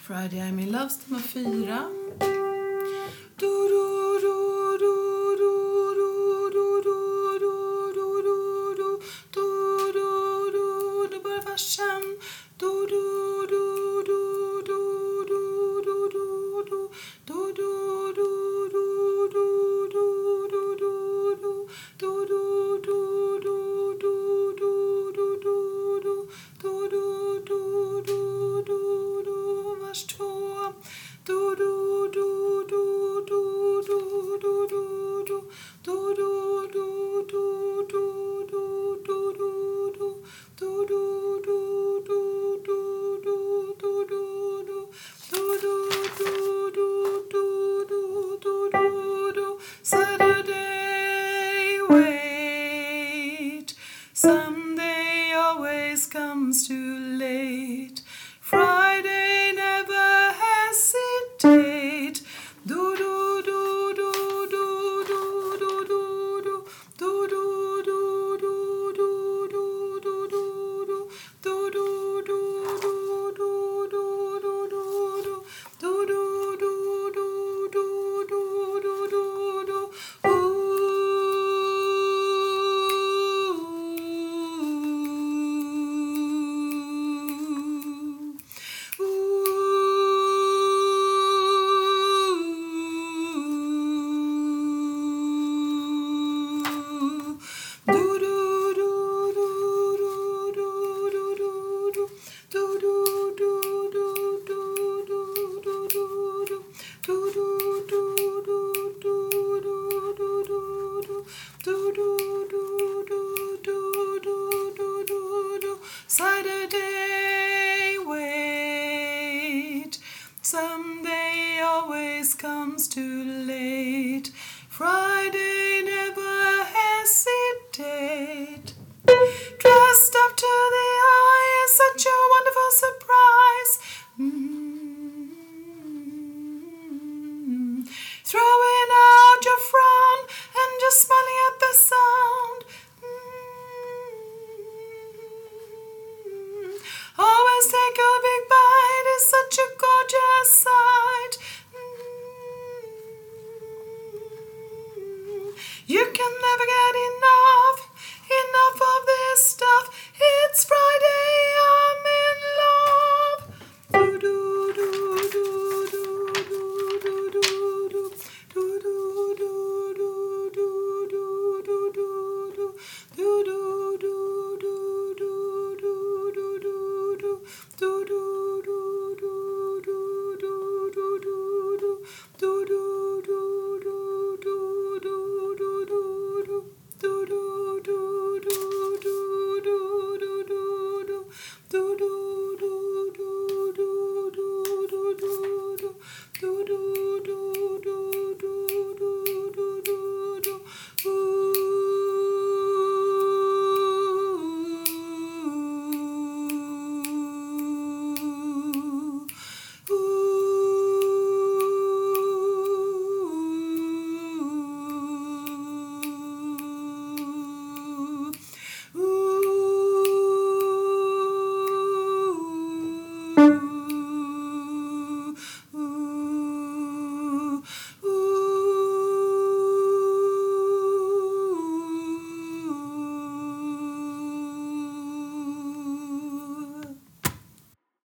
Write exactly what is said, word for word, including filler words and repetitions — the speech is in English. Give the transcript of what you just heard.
Friday I'm in Loves nummer fyra. Nu börjar versen. Vers två. Saturday, wait. Sunday always comes too late. Friday, never hesitate. Do do do do do do do do do do do do do do do do do do do Saturday, wait. Sunday always comes too late. Friday, never hesitate. Dressed up to the